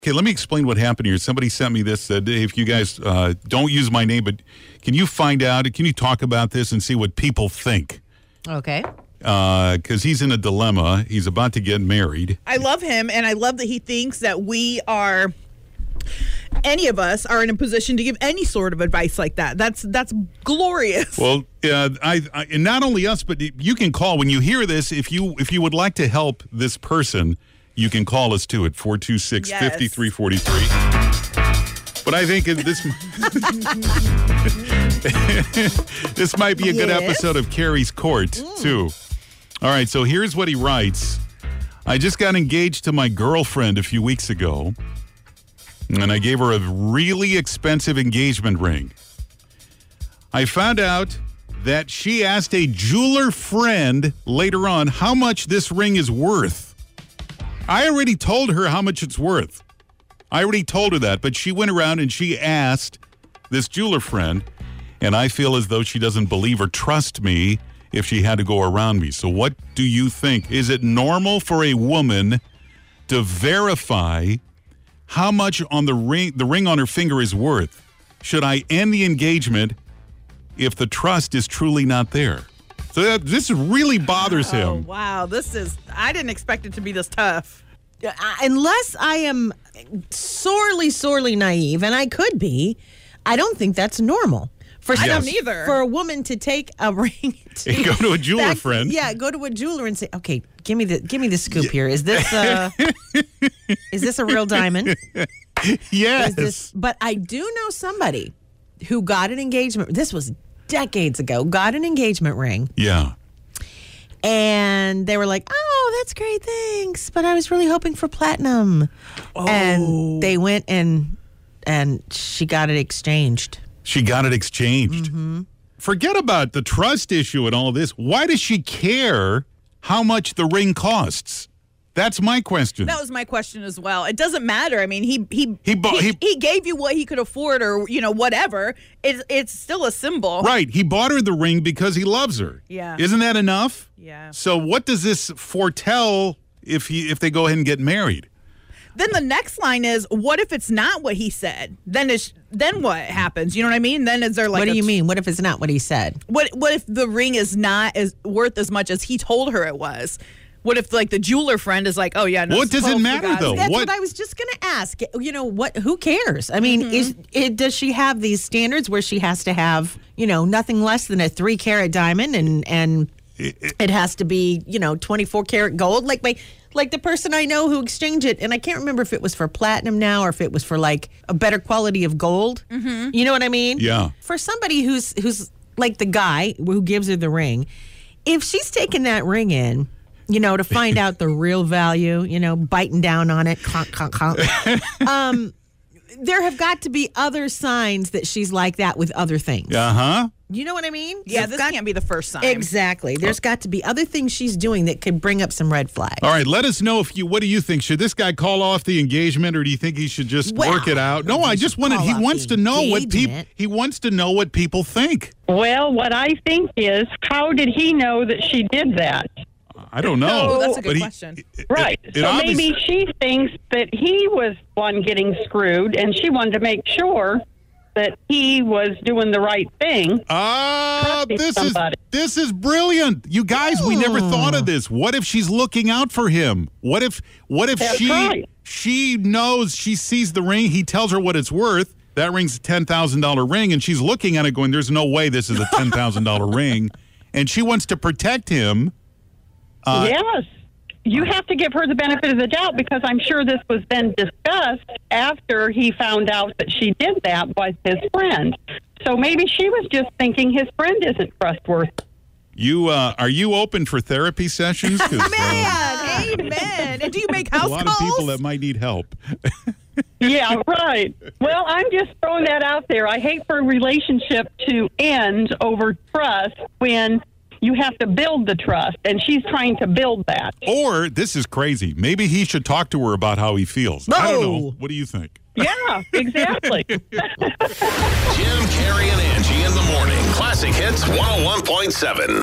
Okay, let me explain what happened here. Somebody sent me this, said, if you guys don't use my name, but can you find out, can you talk about this and see what people think? Okay. Because he's in a dilemma. He's about to get married. I love him, and I love that he thinks that any of us are in a position to give any sort of advice like that. That's glorious. Well, and not only us, but you can call when you hear this. If you would like to help this person, you can call us too at 426-5343. But I think this might be a good episode of Carrie's Court too. All right, so here's what he writes. I just got engaged to my girlfriend a few weeks ago, and I gave her a really expensive engagement ring. I found out that she asked a jeweler friend later on how much this ring is worth. I already told her how much it's worth. I already told her that, but she went around and she asked this jeweler friend, and I feel as though she doesn't believe or trust me if she had to go around me. So what do you think? Is it normal for a woman to verify how much on the ring on her finger is worth? Should I end the engagement if the trust is truly not there? So this really bothers him. Oh, wow. I didn't expect it to be this tough. Unless I am sorely, sorely naive, and I could be, I don't think that's normal. I don't either. For a woman to take a ring and go to a jeweler friend. Yeah, go to a jeweler and say, okay, give me the scoop here. Is this is this a real diamond? Yes. But I do know somebody who got an engagement. This was decades ago. Got an engagement ring. Yeah. And they were like, oh, that's great, thanks. But I was really hoping for platinum. Oh. And they went and she got it exchanged. She got it exchanged. Mm-hmm. Forget about the trust issue and all this. Why does she care how much the ring costs? That's my question. That was my question as well. It doesn't matter. I mean, he gave you what he could afford, or whatever. It's still a symbol, right? He bought her the ring because he loves her. Yeah, isn't that enough? Yeah. So what does this foretell if they go ahead and get married? Then the next line is, what if it's not what he said? Then what happens? You know what I mean? Then is there like what do you mean? What if it's not what he said? What if the ring is not worth as much as he told her it was? What if the jeweler friend is like, oh yeah, no. What does it matter though? That's what I was just going to ask. Who cares? I mean, does she have these standards where she has to have, nothing less than a 3-carat diamond and it has to be, 24-karat gold? Like the person I know who exchanged it, and I can't remember if it was for platinum now or if it was for like a better quality of gold. Mm-hmm. You know what I mean? Yeah. For somebody who's like the guy who gives her the ring, if she's taking that ring in, to find out the real value, biting down on it, there have got to be other signs that she's like that with other things. Uh-huh. You know what I mean? Yeah, this can't be the first sign. Exactly. There's got to be other things she's doing that could bring up some red flags. All right, let us know what do you think? Should this guy call off the engagement, or do you think he should just work it out? No, I just wanted, he wants to know what people think. Well, what I think is, how did he know that she did that? I don't know. Oh, that's a good question. Right. So maybe she thinks that he was one getting screwed, and she wanted to make sure that he was doing the right thing. This is brilliant. You guys, we never thought of this. What if she's looking out for him? What if she knows, she sees the ring, he tells her what it's worth. That ring's a $10,000 ring, and she's looking at it going, there's no way this is a $10,000 ring. And she wants to protect him. Yes. You have to give her the benefit of the doubt, because I'm sure this was then discussed after he found out that she did that with his friend. So maybe she was just thinking his friend isn't trustworthy. Are you open for therapy sessions? Man, amen. And do you make house calls? A lot of people that might need help. Yeah, right. Well, I'm just throwing that out there. I hate for a relationship to end over trust when you have to build the trust, and she's trying to build that. Or, this is crazy, maybe he should talk to her about how he feels. No. I don't know. What do you think? Yeah, exactly. Jim, Carrey, and Angie in the morning. Classic Hits 101.7.